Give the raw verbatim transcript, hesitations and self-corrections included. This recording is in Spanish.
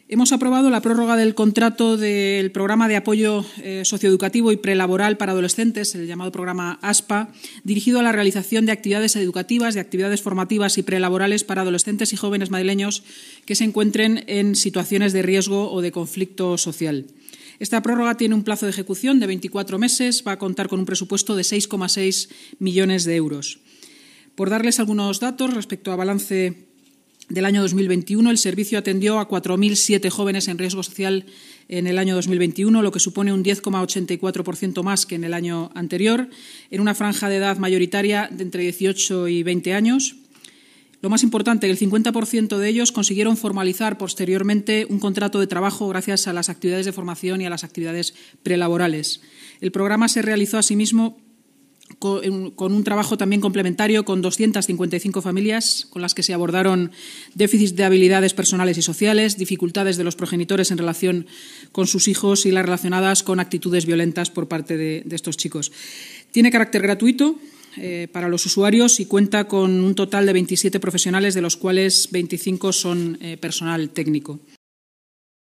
Hemos aprobado la prórroga del contrato del Programa de Apoyo eh, Socioeducativo y Prelaboral para Adolescentes, el llamado programa ASPA, dirigido a la realización de actividades educativas, de actividades formativas y prelaborales para adolescentes y jóvenes madrileños que se encuentren en situaciones de riesgo o de conflicto social. Esta prórroga tiene un plazo de ejecución de veinticuatro meses, va a contar con un presupuesto de seis coma seis millones de euros. Por darles algunos datos respecto a balance del año dos mil veintiuno, el servicio atendió a cuatro mil siete jóvenes en riesgo social en el año dos mil veintiuno, lo que supone un diez coma ochenta y cuatro por ciento más que en el año anterior, en una franja de edad mayoritaria de entre dieciocho y veinte años. Lo más importante, el cincuenta por ciento de ellos consiguieron formalizar posteriormente un contrato de trabajo gracias a las actividades de formación y a las actividades prelaborales. El programa se realizó asimismo con un trabajo también complementario con doscientas cincuenta y cinco familias con las que se abordaron déficits de habilidades personales y sociales, dificultades de los progenitores en relación con sus hijos y las relacionadas con actitudes violentas por parte de, de estos chicos. Tiene carácter gratuito eh, para los usuarios y cuenta con un total de veintisiete profesionales, de los cuales veinticinco son eh, personal técnico.